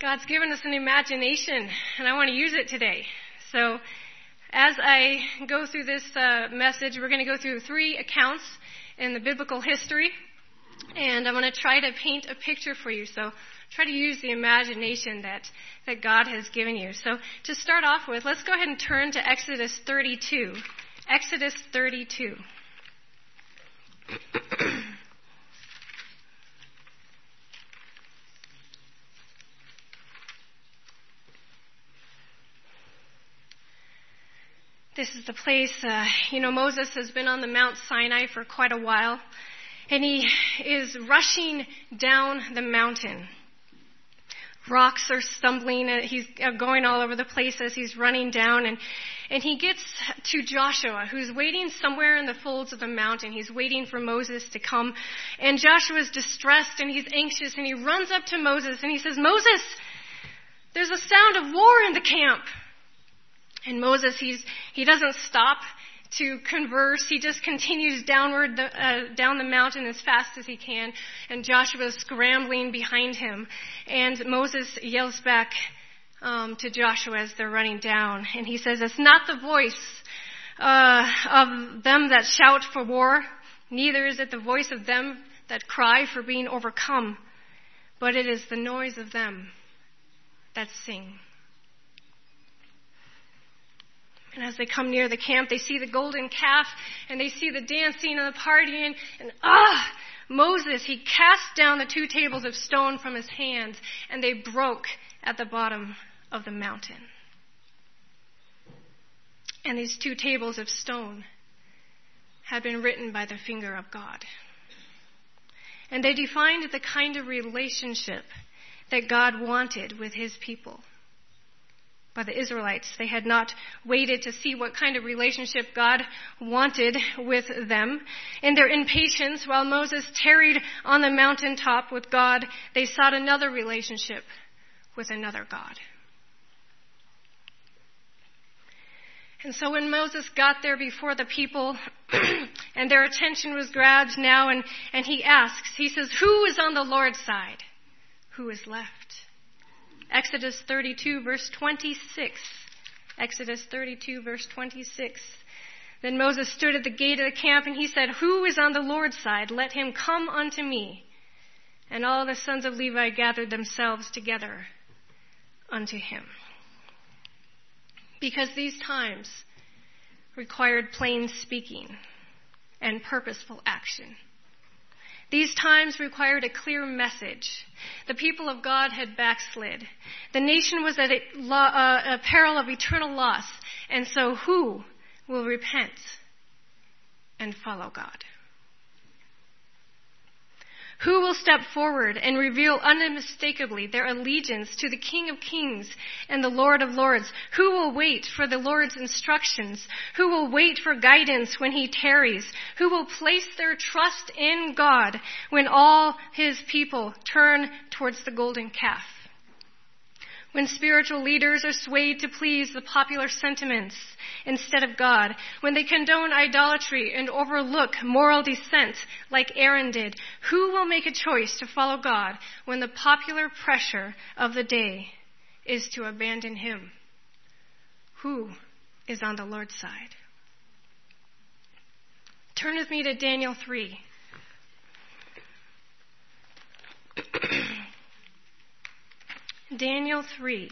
God's given us an imagination, and I want to use it today. So as I go through this message, we're going to go through 3 accounts in the biblical history, and I'm going to try to paint a picture for you. So try to use the imagination that God has given you. So to start off with, let's go ahead and turn to Exodus 32. Exodus 32. This is the place, Moses has been on the Mount Sinai for quite a while, and he is rushing down the mountain. Rocks are stumbling, and he's going all over the place as he's running down, and he gets to Joshua, who's waiting somewhere in the folds of the mountain. He's waiting for Moses to come, and Joshua's distressed, and he's anxious, and he runs up to Moses, and he says, "Moses, there's a sound of war in the camp." And Moses, he doesn't stop to converse. He just continues down the mountain as fast as he can. And Joshua's scrambling behind him. And Moses yells back to Joshua as they're running down. And he says, "It's not the voice of them that shout for war, neither is it the voice of them that cry for being overcome, but it is the noise of them that sing." And as they come near the camp, they see the golden calf, and they see the dancing and the partying. And Moses, he cast down the 2 tables of stone from his hands, and they broke at the bottom of the mountain. And these 2 tables of stone had been written by the finger of God. And they defined the kind of relationship that God wanted with his people. By the Israelites, they had not waited to see what kind of relationship God wanted with them. In their impatience, while Moses tarried on the mountaintop with God, they sought another relationship with another God. And so when Moses got there before the people, and their attention was grabbed now, and he asks, he says, "Who is on the Lord's side? Who is left?" Exodus 32, verse 26. Exodus 32, verse 26. Then Moses stood at the gate of the camp, and he said, "Who is on the Lord's side? Let him come unto me." And all the sons of Levi gathered themselves together unto him. Because these times required plain speaking and purposeful action. These times required a clear message. The people of God had backslid. The nation was at a peril of eternal loss. And so who will repent and follow God? Who will step forward and reveal unmistakably their allegiance to the King of Kings and the Lord of Lords? Who will wait for the Lord's instructions? Who will wait for guidance when he tarries? Who will place their trust in God when all his people turn towards the golden calf? When spiritual leaders are swayed to please the popular sentiments instead of God, when they condone idolatry and overlook moral dissent like Aaron did, who will make a choice to follow God when the popular pressure of the day is to abandon him? Who is on the Lord's side? Turn with me to Daniel 3. Daniel 3.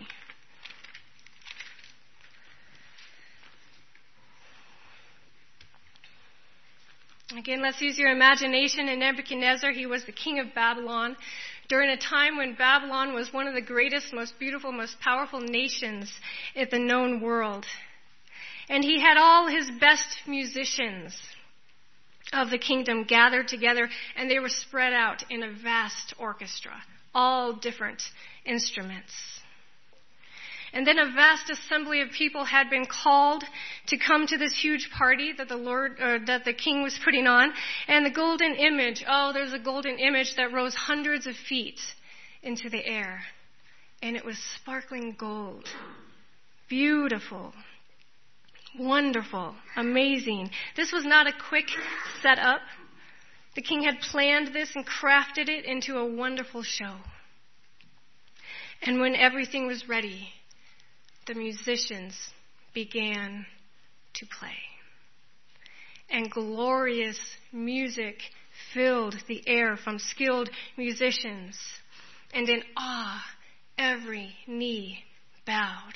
Again, let's use your imagination. In Nebuchadnezzar, he was the king of Babylon during a time when Babylon was one of the greatest, most beautiful, most powerful nations in the known world. And he had all his best musicians of the kingdom gathered together, and they were spread out in a vast orchestra, all different instruments. And then a vast assembly of people had been called to come to this huge party that that the king was putting on. And the golden image, there's a golden image that rose hundreds of feet into the air. And it was sparkling gold. Beautiful. Wonderful. Amazing. This was not a quick setup. The king had planned this and crafted it into a wonderful show. And when everything was ready, the musicians began to play. And glorious music filled the air from skilled musicians. And in awe, every knee bowed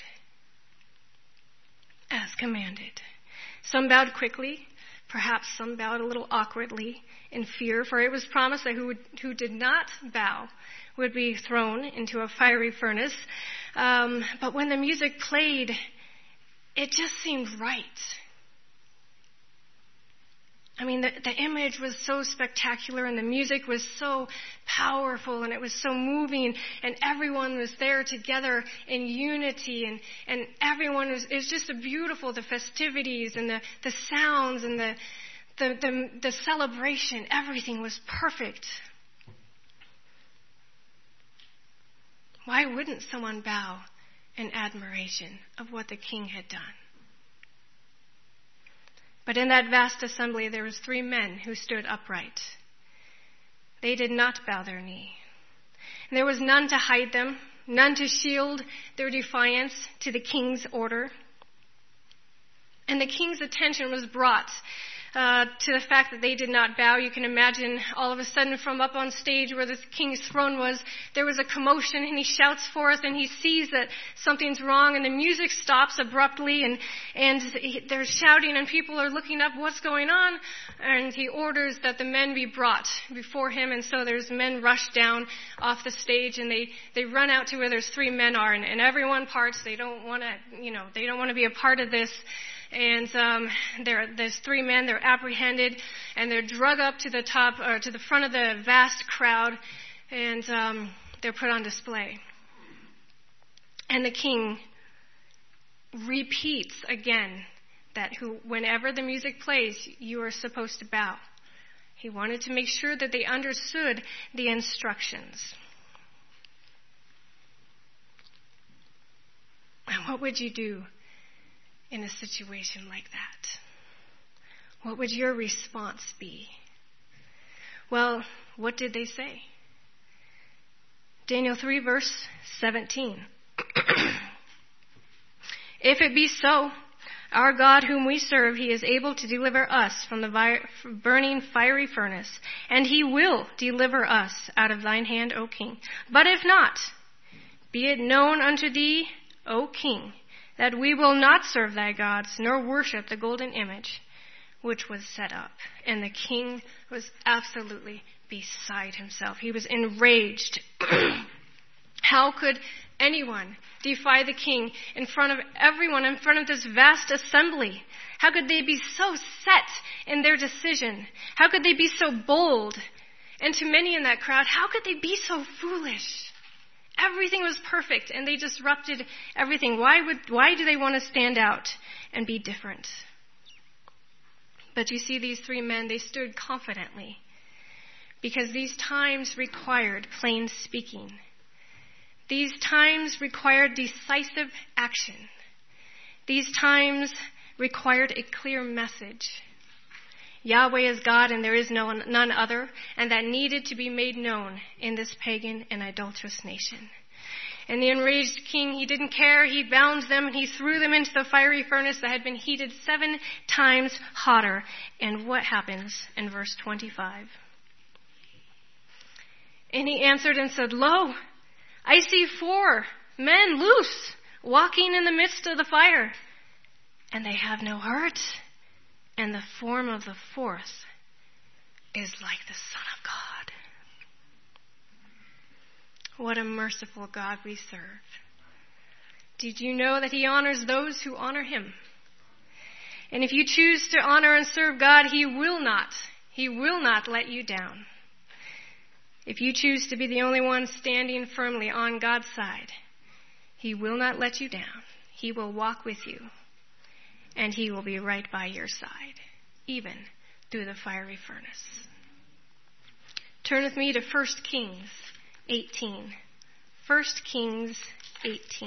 as commanded. Some bowed quickly, perhaps some bowed a little awkwardly in fear, for it was promised that who did not bow would be thrown into a fiery furnace. But when the music played, it just seemed right. I mean, the image was so spectacular, and the music was so powerful, and it was so moving, and everyone was there together in unity, and everyone was, it was just beautiful, the festivities, and the sounds, and the celebration, everything was perfect. Why wouldn't someone bow in admiration of what the king had done? But in that vast assembly, there was 3 men who stood upright. They did not bow their knee. And there was none to hide them, none to shield their defiance to the king's order. And the king's attention was brought to the fact that they did not bow. You can imagine all of a sudden from up on stage where the king's throne was, there was a commotion, and he shouts forth, and he sees that something's wrong, and the music stops abruptly, and they're shouting, and people are looking up, what's going on? And he orders that the men be brought before him, and so there's men rush down off the stage, and they run out to where there's 3 men are, and everyone parts. They don't want to be a part of this. And there's 3 men. They're apprehended, and they're drug up to the top or to the front of the vast crowd, and they're put on display. And the king repeats again that whenever the music plays, you are supposed to bow. He wanted to make sure that they understood the instructions. And what would you do in a situation like that? What would your response be? Well, what did they say? Daniel 3, verse 17. If it be so, our God whom we serve, he is able to deliver us from the burning fiery furnace, and he will deliver us out of thine hand, O king. But if not, be it known unto thee, O king, that we will not serve thy gods, nor worship the golden image which was set up. And the king was absolutely beside himself. He was enraged. How could anyone defy the king in front of everyone, in front of this vast assembly? How could they be so set in their decision? How could they be so bold? And to many in that crowd, how could they be so foolish? Everything was perfect, and they disrupted everything. Why do they want to stand out and be different? But you see, these 3 men, they stood confidently, because these times required plain speaking. These times required decisive action. These times required a clear message. Yahweh is God, and there is none other, and that needed to be made known in this pagan and idolatrous nation. And the enraged king, he didn't care. He bound them, and he threw them into the fiery furnace that had been heated 7 times hotter. And what happens in verse 25? And he answered and said, Lo, I see 4 men loose, walking in the midst of the fire, and they have no hurt. And the form of the 4th is like the Son of God. What a merciful God we serve. Did you know that he honors those who honor him? And if you choose to honor and serve God, he will not let you down. If you choose to be the only one standing firmly on God's side, he will not let you down. He will walk with you. And he will be right by your side, even through the fiery furnace. Turn with me to 1 Kings 18. 1 Kings 18.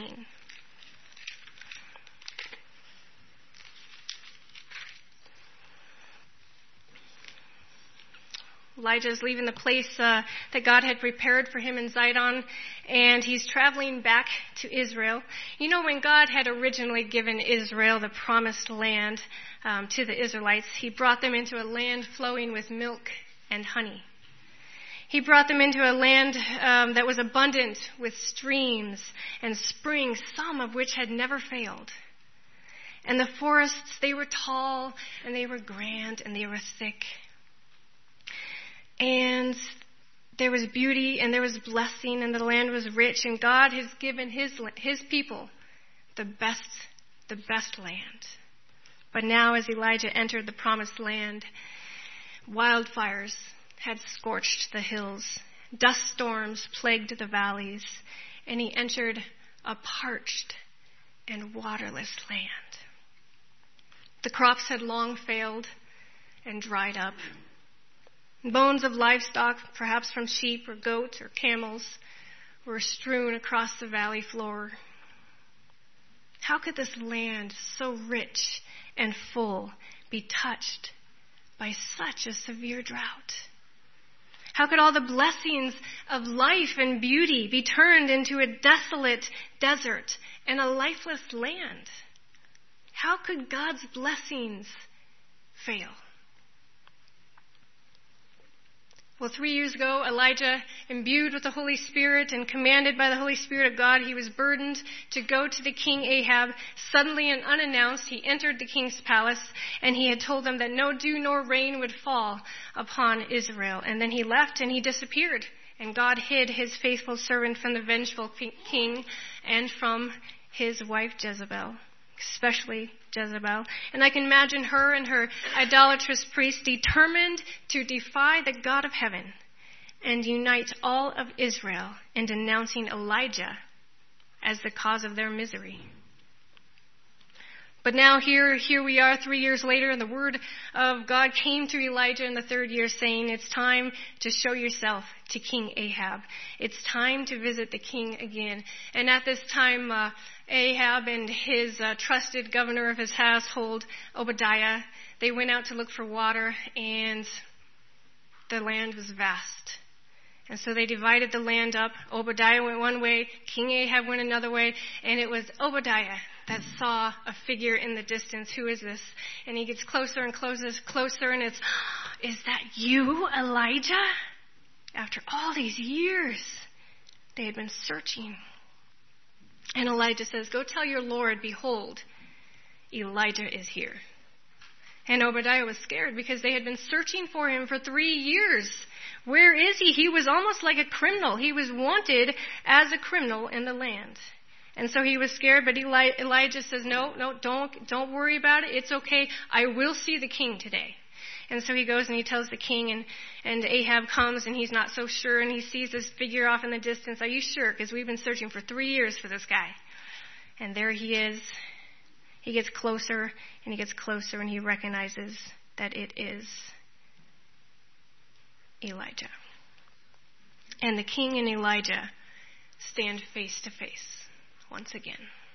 Elijah is leaving the place that God had prepared for him in Zidon, and he's traveling back to Israel. You know, when God had originally given Israel the promised land to the Israelites, he brought them into a land flowing with milk and honey. He brought them into a land that was abundant with streams and springs, some of which had never failed. And the forests, they were tall, and they were grand, and they were thick. And there was beauty, and there was blessing, and the land was rich, and God has given his people the best land. But now, as Elijah entered the promised land, wildfires had scorched the hills, dust storms plagued the valleys, and he entered a parched and waterless land. The crops had long failed and dried up. Bones of livestock, perhaps from sheep or goats or camels, were strewn across the valley floor. How could this land, so rich and full, be touched by such a severe drought? How could all the blessings of life and beauty be turned into a desolate desert and a lifeless land? How could God's blessings fail? Well, 3 years ago, Elijah, imbued with the Holy Spirit and commanded by the Holy Spirit of God, he was burdened to go to the king Ahab. Suddenly and unannounced, he entered the king's palace, and he had told them that no dew nor rain would fall upon Israel. And then he left and he disappeared. And God hid his faithful servant from the vengeful king and from his wife Jezebel, especially Jezebel. And I can imagine her and her idolatrous priests determined to defy the God of heaven and unite all of Israel in denouncing Elijah as the cause of their misery. But now here we are 3 years later, and the word of God came to Elijah in the third year saying, it's time to show yourself to King Ahab. It's time to visit the king again. And at this time, Ahab and his trusted governor of his household, Obadiah, they went out to look for water, and the land was vast. And so they divided the land up. Obadiah went one way, King Ahab went another way, and it was Obadiah that saw a figure in the distance. Who is this? And he gets closer and closer, and it's, is that you, Elijah? After all these years, they had been searching. And Elijah says, go tell your Lord, behold, Elijah is here. And Obadiah was scared because they had been searching for him for 3 years. Where is he? He was almost like a criminal. He was wanted as a criminal in the land. And so he was scared, but Elijah says, no, don't worry about it. It's okay. I will see the king today. And so he goes and he tells the king, and Ahab comes, and he's not so sure, and he sees this figure off in the distance. Are you sure? Because we've been searching for 3 years for this guy. And there he is. He gets closer, and he gets closer, and he recognizes that it is Elijah. And the king and Elijah stand face to face once again.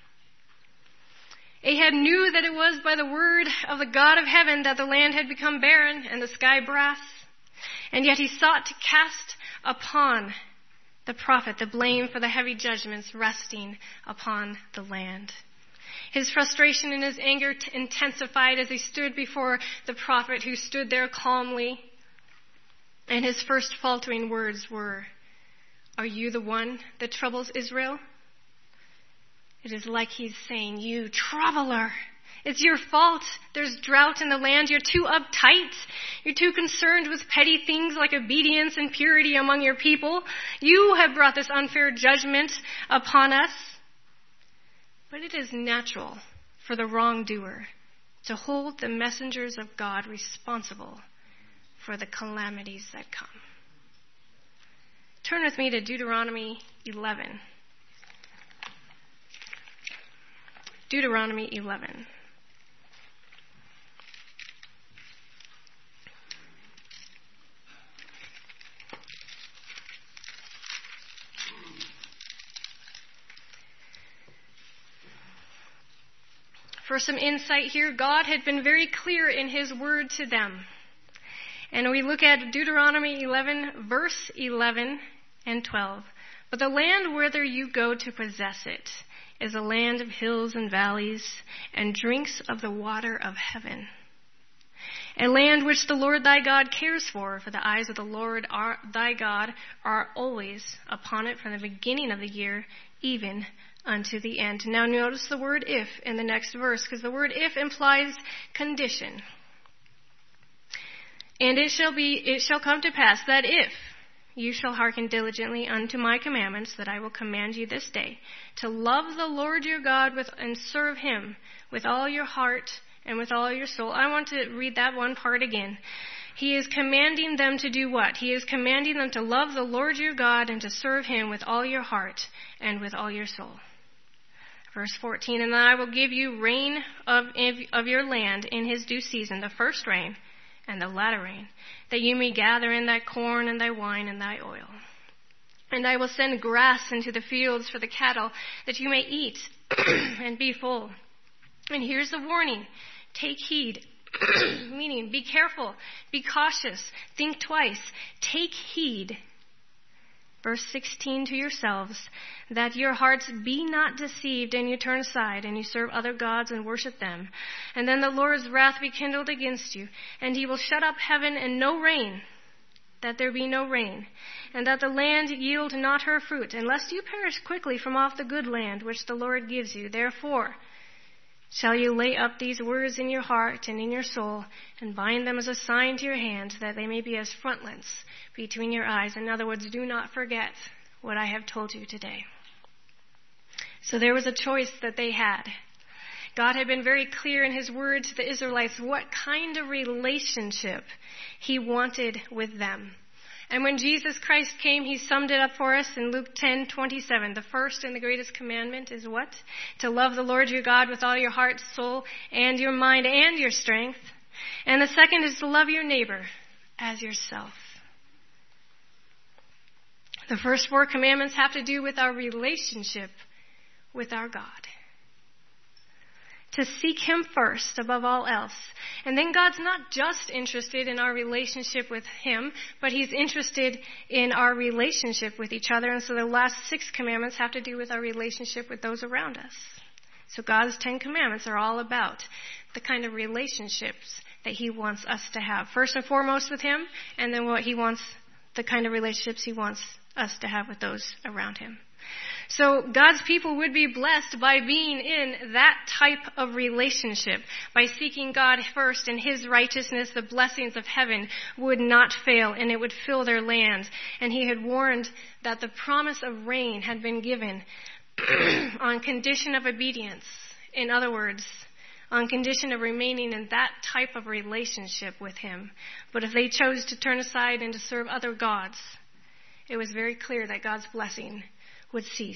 Ahab knew that it was by the word of the God of heaven that the land had become barren and the sky brass. And yet he sought to cast upon the prophet the blame for the heavy judgments resting upon the land. His frustration and his anger intensified as he stood before the prophet, who stood there calmly. And his first faltering words were, are you the one that troubles Israel? It is like he's saying, you troubler, it's your fault. There's drought in the land. You're too uptight. You're too concerned with petty things like obedience and purity among your people. You have brought this unfair judgment upon us. But it is natural for the wrongdoer to hold the messengers of God responsible for the calamities that come. Turn with me to Deuteronomy 11. Deuteronomy 11. For some insight here, God had been very clear in his word to them. And we look at Deuteronomy 11, verse 11 and 12. But the land whither you go to possess it is a land of hills and valleys, and drinks of the water of heaven. A land which the Lord thy God cares for the eyes of the Lord thy God are always upon it from the beginning of the year, even unto the end. Now notice the word if in the next verse, because the word if implies condition. And it shall come to pass that if you shall hearken diligently unto my commandments that I will command you this day, to love the Lord your God and serve him with all your heart and with all your soul. I want to read that one part again. He is commanding them to do what? He is commanding them to love the Lord your God and to serve him with all your heart and with all your soul. Verse 14, and I will give you rain of your land in his due season, the first rain and the latter rain, that you may gather in thy corn and thy wine and thy oil. And I will send grass into the fields for the cattle, that you may eat and be full. And here's the warning. Take heed, meaning be careful, be cautious, think twice, take heed. Verse 16, to yourselves, that your hearts be not deceived, and you turn aside, and you serve other gods and worship them. And then the Lord's wrath be kindled against you, and he will shut up heaven and no rain, that there be no rain, and that the land yield not her fruit, unless you perish quickly from off the good land which the Lord gives you. Therefore shall you lay up these words in your heart and in your soul, and bind them as a sign to your hand, that they may be as frontlets between your eyes. In other words, do not forget what I have told you today. So there was a choice that they had. God had been very clear in his word to the Israelites what kind of relationship he wanted with them. And when Jesus Christ came, he summed it up for us in Luke 10:27. The first and the greatest commandment is what? To love the Lord your God with all your heart, soul, and your mind, and your strength. And the second is to love your neighbor as yourself. The first 4 commandments have to do with our relationship with our God. To seek him first above all else. And then God's not just interested in our relationship with him, but he's interested in our relationship with each other. And so the last 6 commandments have to do with our relationship with those around us. So God's 10 commandments are all about the kind of relationships that he wants us to have. First and foremost with him, and then the kind of relationships he wants us to have with those around him. So God's people would be blessed by being in that type of relationship. By seeking God first and his righteousness, the blessings of heaven would not fail, and it would fill their land. And he had warned that the promise of rain had been given on condition of obedience. In other words, on condition of remaining in that type of relationship with him. But if they chose to turn aside and to serve other gods, it was very clear that God's blessing would cease.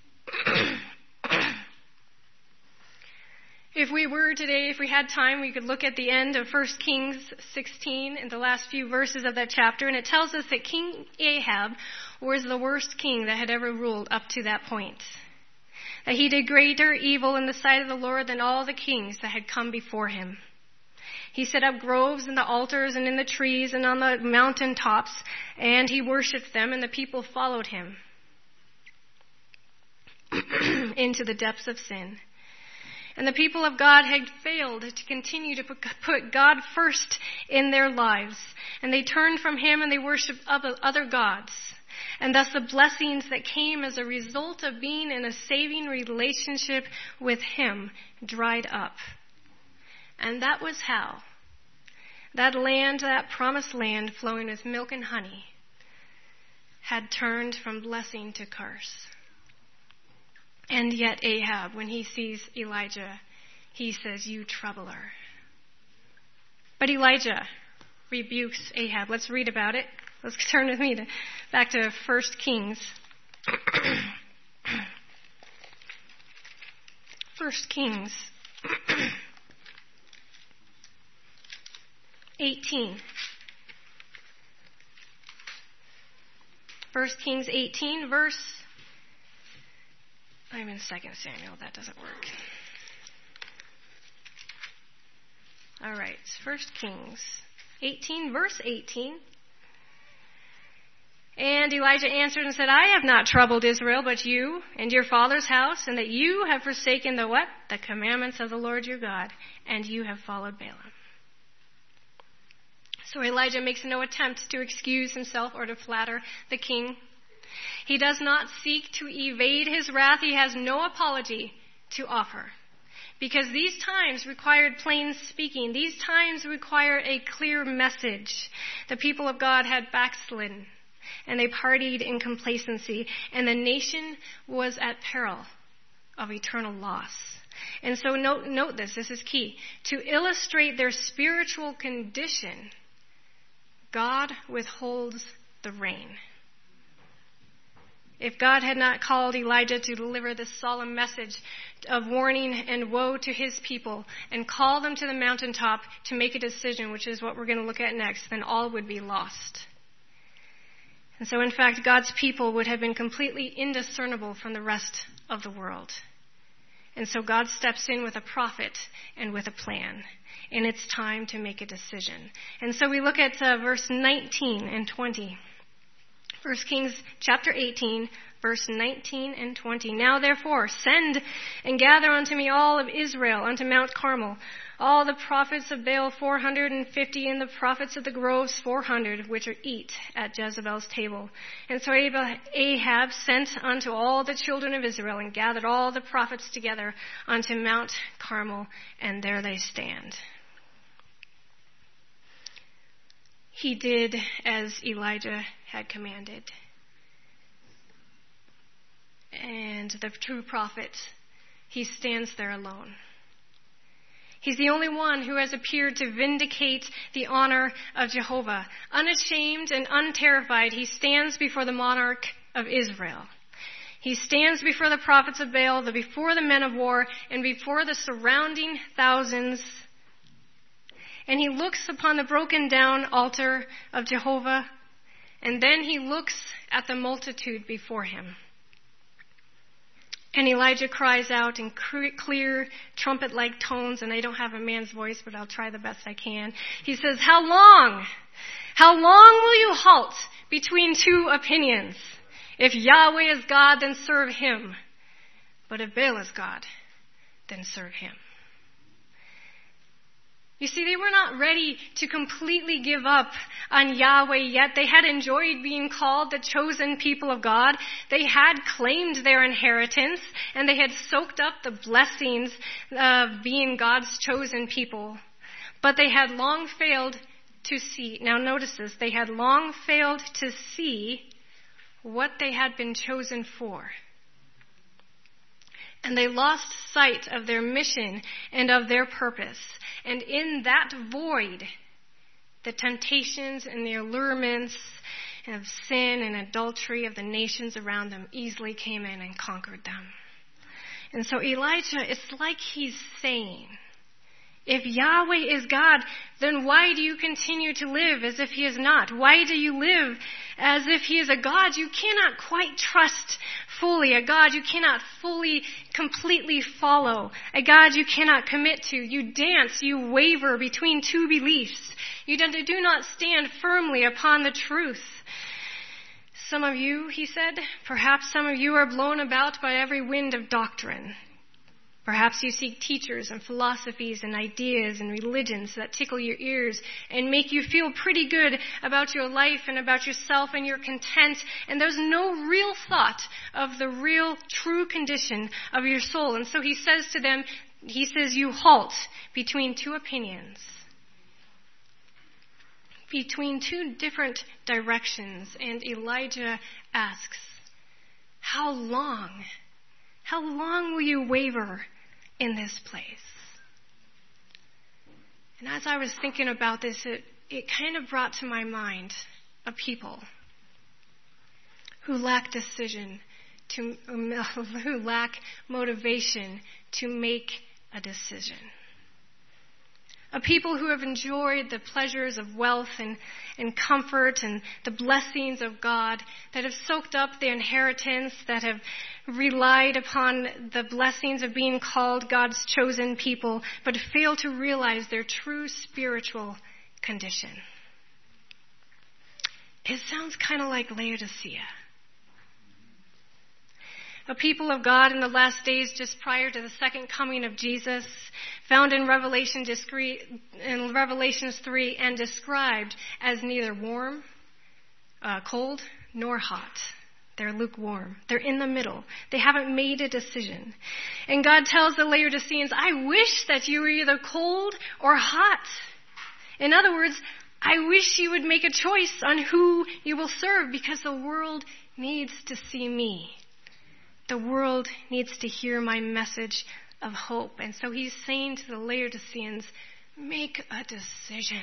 If we had time, we could look at the end of 1 Kings 16 in the last few verses of that chapter, and it tells us that King Ahab was the worst king that had ever ruled up to that point. That he did greater evil in the sight of the Lord than all the kings that had come before him. He set up groves in the altars and in the trees and on the mountain tops, and he worshipped them, and the people followed him into the depths of sin. And the people of God had failed to continue to put God first in their lives. And they turned from him and they worshiped other gods. And thus the blessings that came as a result of being in a saving relationship with him dried up. And that was how that land, that promised land flowing with milk and honey, had turned from blessing to curse. And yet Ahab, when he sees Elijah, he says, "You troubler." But Elijah rebukes Ahab. Let's read about it. Let's turn with me back to 1 Kings. 1 Kings 18. 1 Kings 18, verse... I'm in 2 Samuel. That doesn't work. All right. 1 Kings 18, verse 18. And Elijah answered and said, I have not troubled Israel, but you and your father's house, and that you have forsaken the what? The commandments of the Lord your God, and you have followed Balaam. So Elijah makes no attempt to excuse himself or to flatter the king. He does not seek to evade his wrath. He has no apology to offer. Because these times required plain speaking. These times require a clear message. The people of God had backslidden, and they partied in complacency, and the nation was at peril of eternal loss. And so note this is key. To illustrate their spiritual condition, God withholds the rain. If God had not called Elijah to deliver this solemn message of warning and woe to his people and call them to the mountaintop to make a decision, which is what we're going to look at next, then all would be lost. And so, in fact, God's people would have been completely indiscernible from the rest of the world. And so God steps in with a prophet and with a plan. And it's time to make a decision. And so we look at verse 19 and 20. 1 Kings chapter 18, verse 19 and 20. Now therefore, send and gather unto me all of Israel unto Mount Carmel, all the prophets of Baal 450, and the prophets of the groves 400, which eat at Jezebel's table. And so Ahab sent unto all the children of Israel, and gathered all the prophets together unto Mount Carmel, and there they stand. He did as Elijah had commanded. And the true prophet, he stands there alone. He's the only one who has appeared to vindicate the honor of Jehovah. Unashamed and unterrified, he stands before the monarch of Israel. He stands before the prophets of Baal, before the men of war, and before the surrounding thousands. And he looks upon the broken down altar of Jehovah, and then he looks at the multitude before him. And Elijah cries out in clear trumpet-like tones, and I don't have a man's voice, but I'll try the best I can. He says, How long? How long will you halt between two opinions? If Yahweh is God, then serve him. But if Baal is God, then serve him. You see, they were not ready to completely give up on Yahweh yet. They had enjoyed being called the chosen people of God. They had claimed their inheritance, and they had soaked up the blessings of being God's chosen people. But they had long failed to see. Now notice this. They had long failed to see what they had been chosen for. And they lost sight of their mission and of their purpose. And in that void, the temptations and the allurements of sin and adultery of the nations around them easily came in and conquered them. And so Elijah, it's like he's saying, if Yahweh is God, then why do you continue to live as if he is not? Why do you live as if he is a God you cannot quite trust fully, a God you cannot fully, completely follow, a God you cannot commit to? You dance, you waver between two beliefs. You do not stand firmly upon the truth. Some of you, he said, perhaps some of you are blown about by every wind of doctrine. Perhaps you seek teachers and philosophies and ideas and religions that tickle your ears and make you feel pretty good about your life and about yourself, and you're content, and there's no real thought of the real, true condition of your soul. And so he says to them, he says, you halt between two opinions, between two different directions. And Elijah asks, how long? How long will you waver in this place? And as I was thinking about this, it kind of brought to my mind a people who lack decision, who lack motivation to make a decision. A people who have enjoyed the pleasures of wealth and comfort and the blessings of God, that have soaked up the inheritance, that have relied upon the blessings of being called God's chosen people, but fail to realize their true spiritual condition. It sounds kind of like Laodicea. A people of God in the last days just prior to the second coming of Jesus, found in Revelations 3 and described as neither warm, cold, nor hot. They're lukewarm. They're in the middle. They haven't made a decision. And God tells the Laodiceans, I wish that you were either cold or hot. In other words, I wish you would make a choice on who you will serve, because the world needs to see me. The world needs to hear my message of hope. And so he's saying to the Laodiceans, make a decision.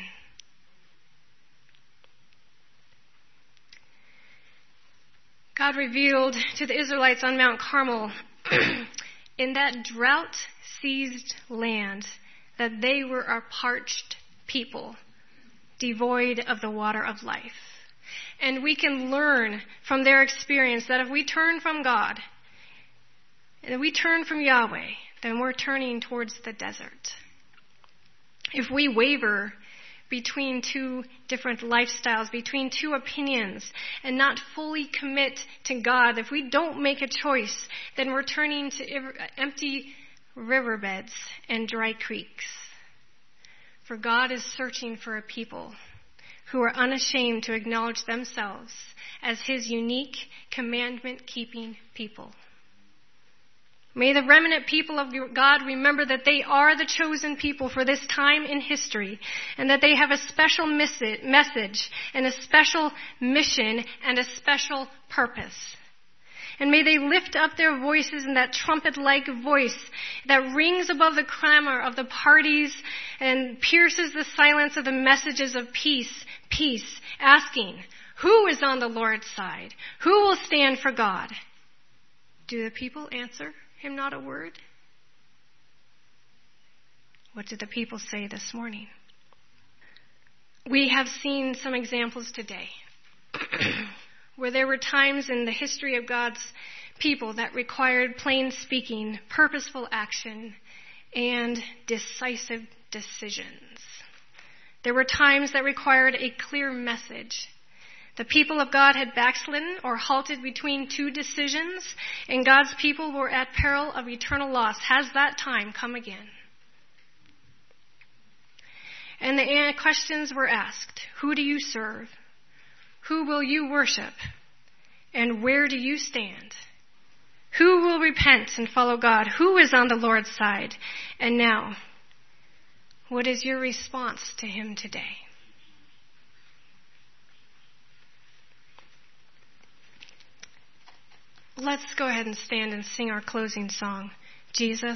God revealed to the Israelites on Mount Carmel in that drought-seized land that they were a parched people, devoid of the water of life. And we can learn from their experience that if we turn from God, and we turn from Yahweh, then we're turning towards the desert. If we waver between two different lifestyles, between two opinions, and not fully commit to God, if we don't make a choice, then we're turning to empty riverbeds and dry creeks. For God is searching for a people who are unashamed to acknowledge themselves as his unique commandment-keeping people. May the remnant people of God remember that they are the chosen people for this time in history, and that they have a special message and a special mission and a special purpose. And may they lift up their voices in that trumpet-like voice that rings above the clamor of the parties and pierces the silence of the messages of peace, peace, asking, who is on the Lord's side? Who will stand for God? Do the people answer him not a word? What did the people say this morning? We have seen some examples today where there were times in the history of God's people that required plain speaking, purposeful action, and decisive decisions. There were times that required a clear message. The people of God had backslidden or halted between two decisions, and God's people were at peril of eternal loss. Has that time come again? And the questions were asked. Who do you serve? Who will you worship? And where do you stand? Who will repent and follow God? Who is on the Lord's side? And now, what is your response to him today? Let's go ahead and stand and sing our closing song, Jesus.